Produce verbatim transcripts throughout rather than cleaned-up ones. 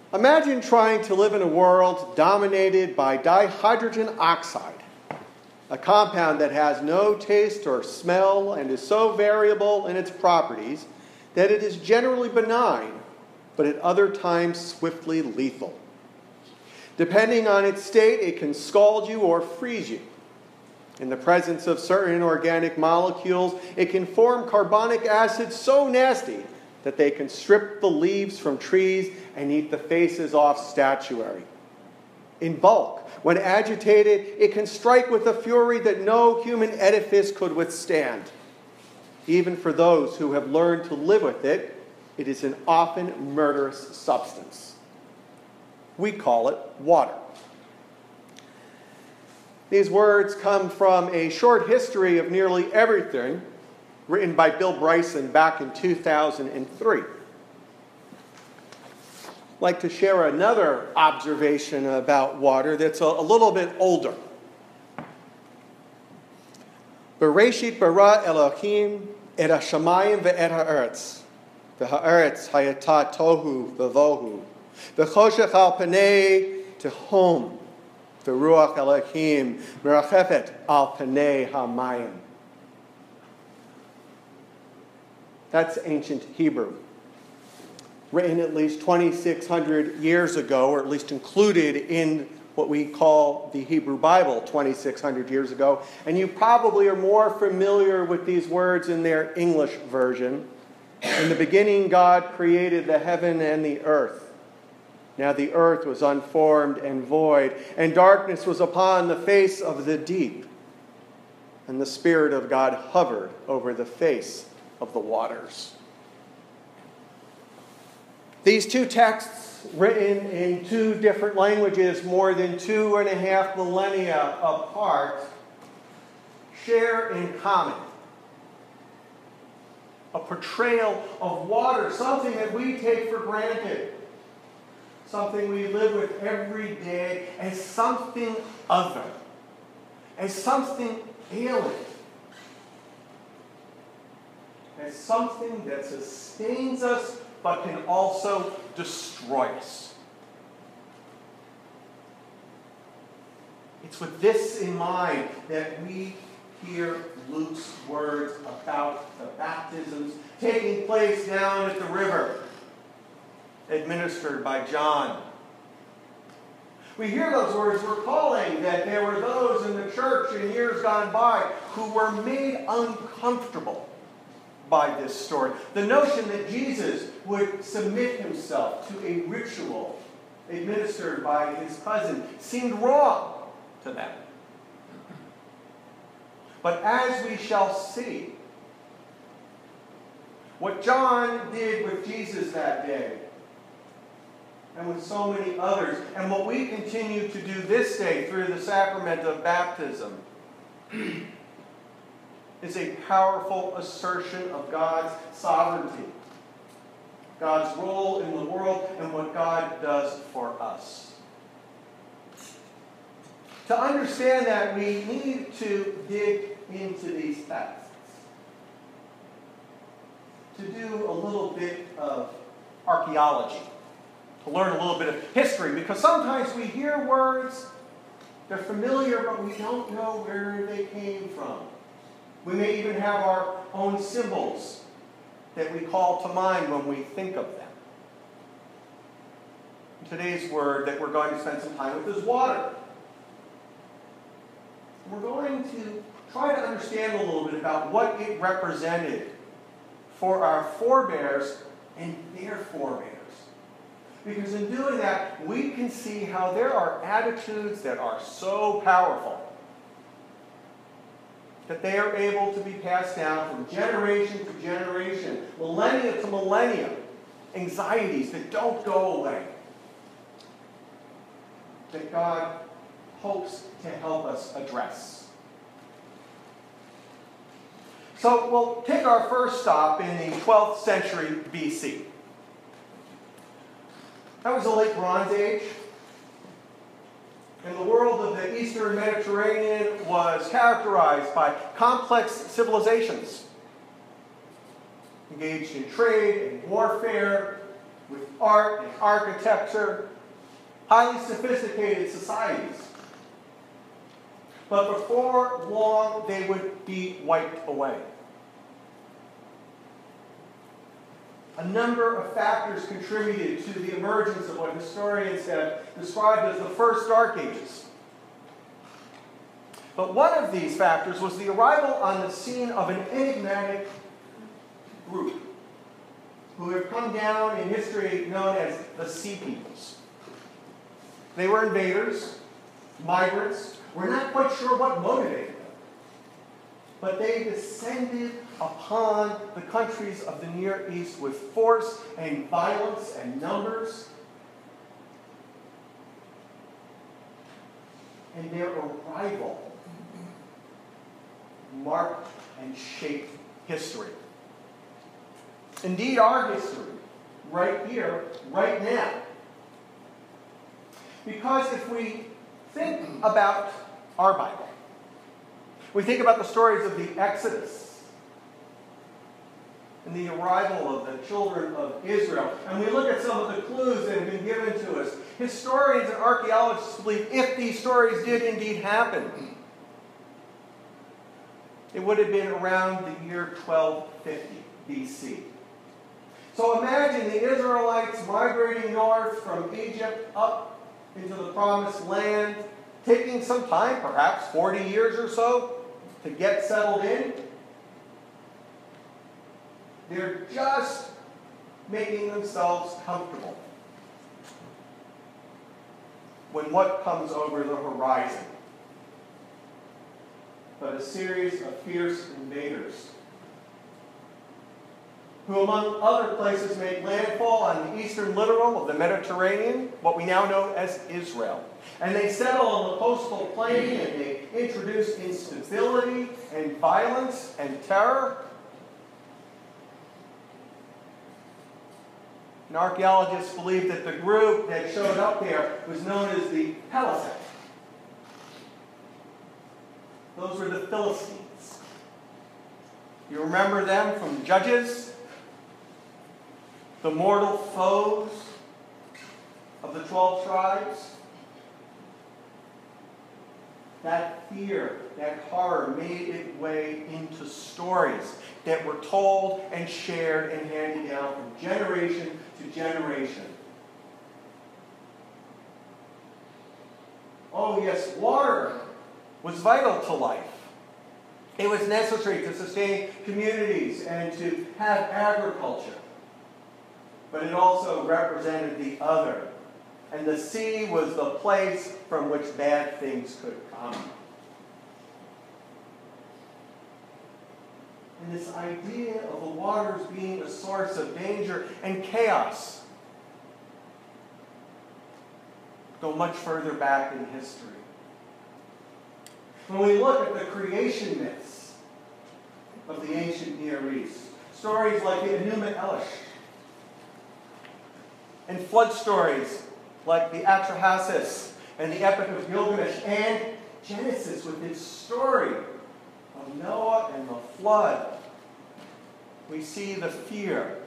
Imagine trying to live in a world dominated by dihydrogen oxide, a compound that has no taste or smell and is so variable in its properties that it is generally benign, but at other times swiftly lethal. Depending on its state, it can scald you or freeze you. In the presence of certain inorganic molecules, it can form carbonic acid so nasty that they can strip the leaves from trees and eat the faces off statuary. In bulk, when agitated, it can strike with a fury that no human edifice could withstand. Even for those who have learned to live with it, it is an often murderous substance. We call it water. These words come from a short history of nearly everything written by Bill Bryson back in two thousand three. I'd like to share another observation about water that's a, a little bit older. Bereshit bara Elohim et hashamayim ve'et ha'eretz, ve'ha'eretz hayata tohu v'vohu, ve'choshech al panei tehom, ve'ruach Elohim merachefet al panei hamayim. That's ancient Hebrew, written at least twenty-six hundred years ago, or at least included in what we call the Hebrew Bible twenty-six hundred years ago. And you probably are more familiar with these words in their English version. In the beginning, God created the heaven and the earth. Now the earth was unformed and void, and darkness was upon the face of the deep. And the Spirit of God hovered over the face of the waters. These two texts, written in two different languages more than two and a half millennia apart, share in common a portrayal of water, something that we take for granted, something we live with every day, as something other, as something alien, as something that sustains us but can also destroy us. It's with this in mind that we hear Luke's words about the baptisms taking place down at the river, administered by John. We hear those words recalling that there were those in the church in years gone by who were made uncomfortable by this story. The notion that Jesus would submit himself to a ritual administered by his cousin seemed wrong to them. But as we shall see, what John did with Jesus that day, and with so many others, and what we continue to do this day through the sacrament of baptism, is a powerful assertion of God's sovereignty, God's role in the world, and what God does for us. To understand that, we need to dig into these texts, to do a little bit of archaeology, to learn a little bit of history, because sometimes we hear words, they're familiar, but we don't know where they came from. We may even have our own symbols that we call to mind when we think of them. Today's word that we're going to spend some time with is water. We're going to try to understand a little bit about what it represented for our forebears and their forebears. Because in doing that, we can see how there are attitudes that are so powerful that they are able to be passed down from generation to generation, millennia to millennia, anxieties that don't go away, that God hopes to help us address. So we'll take our first stop in the twelfth century B C. That was the late Bronze Age. And the world of the Eastern Mediterranean was characterized by complex civilizations, engaged in trade and warfare, with art and architecture, highly sophisticated societies. But before long, they would be wiped away. A number of factors contributed to the emergence of what historians have described as the first Dark Ages. But one of these factors was the arrival on the scene of an enigmatic group who have come down in history known as the Sea Peoples. They were invaders, migrants. We're not quite sure what motivated them. But they descended upon the countries of the Near East with force and violence and numbers. And their arrival marked and shaped history. Indeed, our history, right here, right now. Because if we think about our Bible, we think about the stories of the Exodus and the arrival of the children of Israel, and we look at some of the clues that have been given to us. Historians and archaeologists believe if these stories did indeed happen, it would have been around the year twelve fifty B C. So imagine the Israelites migrating north from Egypt up into the Promised Land, taking some time, perhaps forty years or so, to get settled in. They're just making themselves comfortable when what comes over the horizon but a series of fierce invaders who, among other places, made landfall on the eastern littoral of the Mediterranean, what we now know as Israel. And they settle on the coastal plain, and they introduce instability and violence and terror. And archaeologists believe that the group that showed up there was known as the Peleset. Those were the Philistines. You remember them from Judges? The mortal foes of the twelve tribes? That fear, that horror made its way into stories that were told and shared and handed down from generation to generation. Oh yes, water was vital to life. It was necessary to sustain communities and to have agriculture. But it also represented the other. And the sea was the place from which bad things could come. And this idea of the waters being a source of danger and chaos go much further back in history. When we look at the creation myths of the ancient Near East, stories like the Enuma Elish, and flood stories like the Atrahasis and the Epic of Gilgamesh, and Genesis with its story of Noah and the flood, we see the fear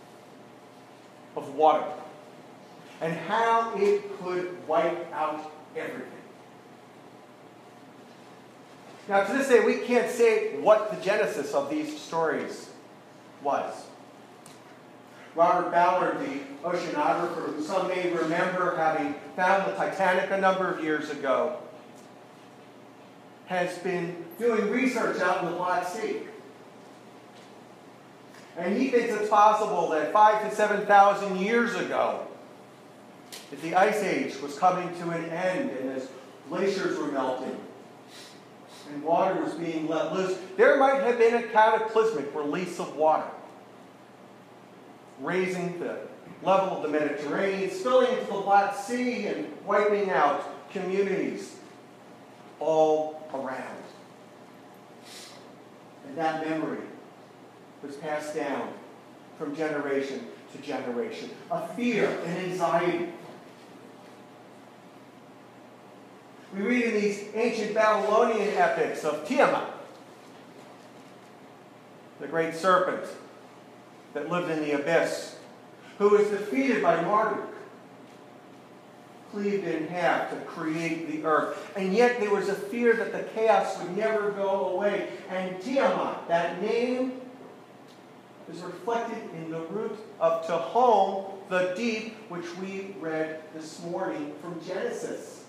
of water and how it could wipe out everything. Now, to this day, we can't say what the genesis of these stories was. Robert Ballard, the oceanographer, who some may remember having found the Titanic a number of years ago, has been doing research out in the Black Sea. And he thinks it's possible that five to seven thousand years ago, that the Ice Age was coming to an end, and as glaciers were melting and water was being let loose, there might have been a cataclysmic release of water, raising the level of the Mediterranean, spilling into the Black Sea, and wiping out communities all around. And that memory was passed down from generation to generation. A fear and anxiety. We read in these ancient Babylonian epics of Tiamat, the great serpent that lived in the abyss, who was defeated by Marduk, cleaved in half to create the earth. And yet there was a fear that the chaos would never go away. And Tiamat, that name, is reflected in the root of Tehom, the deep, which we read this morning from Genesis.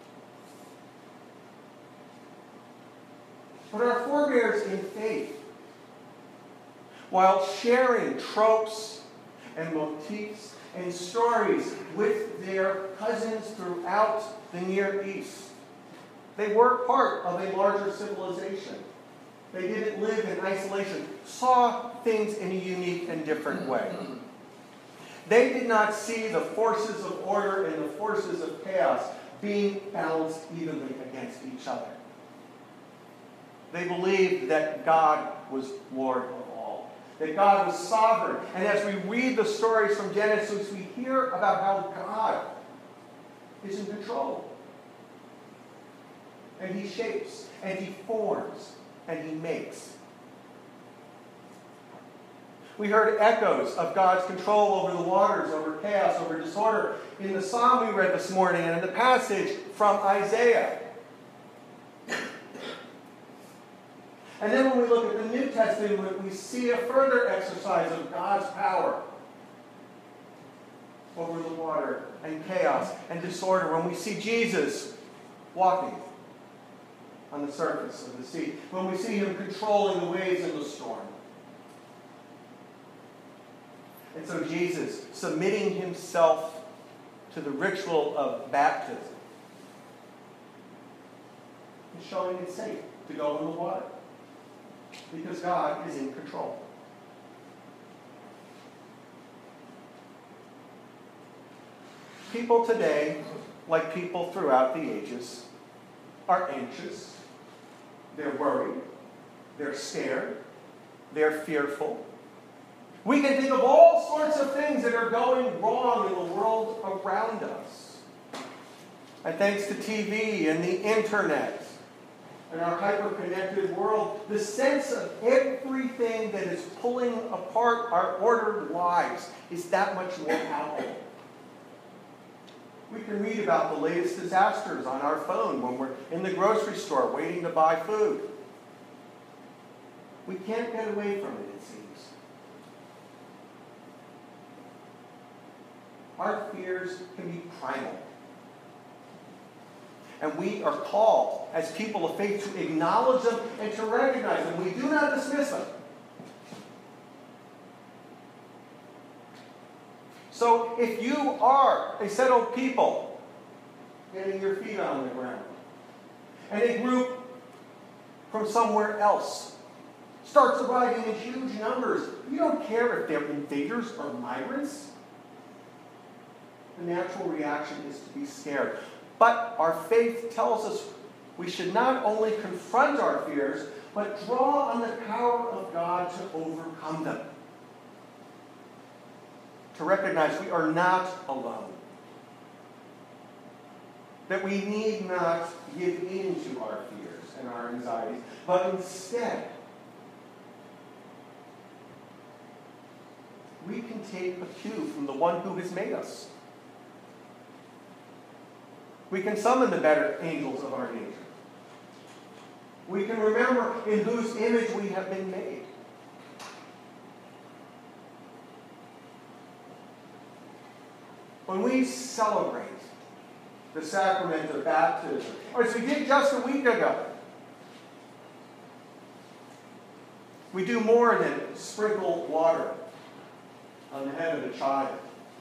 But our forebears in faith, while sharing tropes and motifs and stories with their cousins throughout the Near East, they were part of a larger civilization. They didn't live in isolation, saw things in a unique and different way. They did not see the forces of order and the forces of chaos being balanced evenly against each other. They believed that God was Lord of all, that God was sovereign. And as we read the stories from Genesis, we hear about how God is in control. And he shapes, and he forms, and he makes. We heard echoes of God's control over the waters, over chaos, over disorder in the psalm we read this morning and in the passage from Isaiah. And then when we look at the New Testament, we see a further exercise of God's power over the water and chaos and disorder. When we see Jesus walking on the surface of the sea, when we see him controlling the waves in the storm. And so Jesus submitting himself to the ritual of baptism and showing it's safe to go in the water because God is in control. People today, like people throughout the ages, are anxious, they're worried, they're scared, they're fearful. We can think of all sorts of things that are going wrong in the world around us. And thanks to T V and the internet and our hyper-connected world, the sense of everything that is pulling apart our ordered lives is that much more palpable. We can read about the latest disasters on our phone when we're in the grocery store waiting to buy food. We can't get away from it, it seems. Our fears can be primal. And we are called, as people of faith, to acknowledge them and to recognize them. We do not dismiss them. So if you are a set of people getting your feet on the ground, and a group from somewhere else starts arriving in huge numbers, you don't care if they're invaders or migrants. The natural reaction is to be scared. But our faith tells us we should not only confront our fears, but draw on the power of God to overcome them. To recognize we are not alone. That we need not give in to our fears and our anxieties, but instead, we can take a cue from the one who has made us. We can summon the better angels of our nature. We can remember in whose image we have been made. When we celebrate the sacrament of baptism, or as we did just a week ago, we do more than sprinkle water on the head of the child.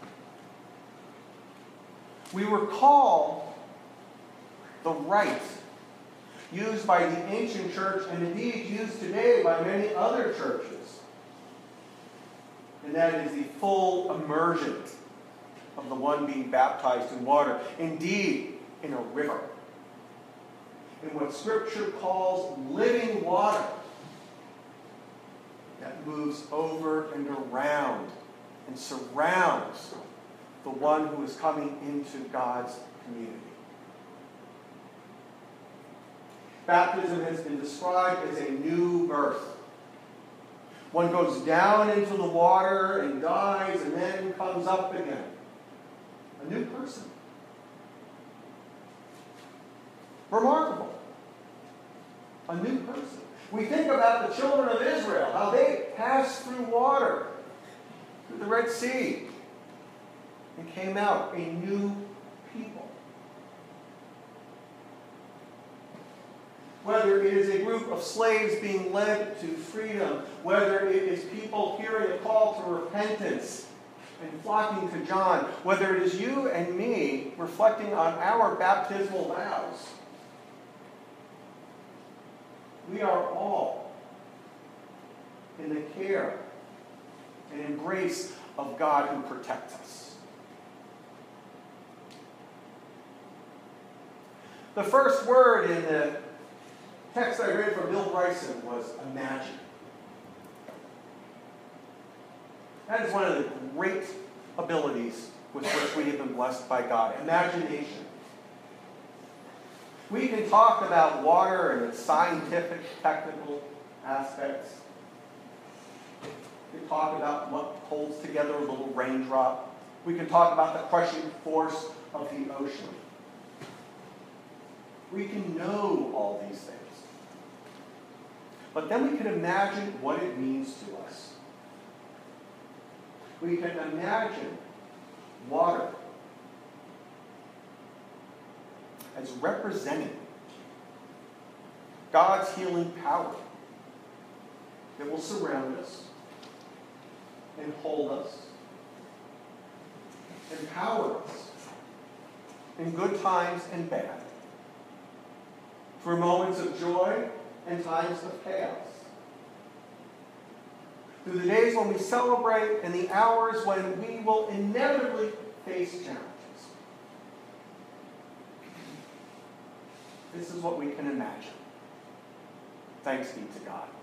We recall the rite used by the ancient church and indeed used today by many other churches. And that is the full immersion of the one being baptized in water, indeed in a river, in what Scripture calls living water that moves over and around and surrounds the one who is coming into God's community. Baptism has been described as a new birth. One goes down into the water and dies and then comes up again. A new person. Remarkable. A new person. We think about the children of Israel, how they passed through water, through the Red Sea, and came out a new people. Whether it is a group of slaves being led to freedom, whether it is people hearing a call to repentance and flocking to John, whether it is you and me reflecting on our baptismal vows, we are all in the care and embrace of God who protects us. The first word in the text I read from Bill Bryson was imagine. That is one of the great abilities with which we have been blessed by God. Imagination. We can talk about water and its scientific, technical aspects. We can talk about what holds together a little raindrop. We can talk about the crushing force of the ocean. We can know all these things. But then we can imagine what it means to us. We can imagine water as representing God's healing power that will surround us and hold us, empower us in good times and bad, for moments of joy and times of chaos, through the days when we celebrate and the hours when we will inevitably face challenges. This is what we can imagine. Thanks be to God.